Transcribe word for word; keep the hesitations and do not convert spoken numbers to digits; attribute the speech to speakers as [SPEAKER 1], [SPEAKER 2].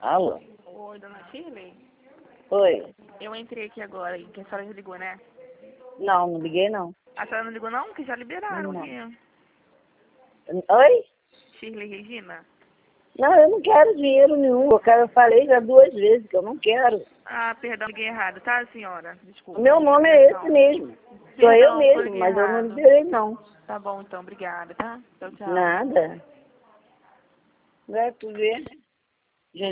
[SPEAKER 1] Alô?
[SPEAKER 2] Oi, dona Shirley?
[SPEAKER 1] Oi?
[SPEAKER 2] Eu entrei aqui agora, que a senhora já ligou, né?
[SPEAKER 1] Não, não liguei não.
[SPEAKER 2] A senhora não ligou não? Que já liberaram
[SPEAKER 1] Não.
[SPEAKER 2] aqui.
[SPEAKER 1] Oi?
[SPEAKER 2] Shirley Regina?
[SPEAKER 1] Não, eu não quero dinheiro nenhum. Eu, quero, eu falei já duas vezes que eu não quero.
[SPEAKER 2] Ah, perdão, liguei errado, tá, senhora? Desculpa.
[SPEAKER 1] O meu nome é esse mesmo. Sou eu
[SPEAKER 2] Perdão,
[SPEAKER 1] mesmo,
[SPEAKER 2] liguei
[SPEAKER 1] mas eu não
[SPEAKER 2] errado.
[SPEAKER 1] liberei não.
[SPEAKER 2] Tá bom, então, obrigada, tá? Tchau, tchau.
[SPEAKER 1] Nada. Vai tu ver.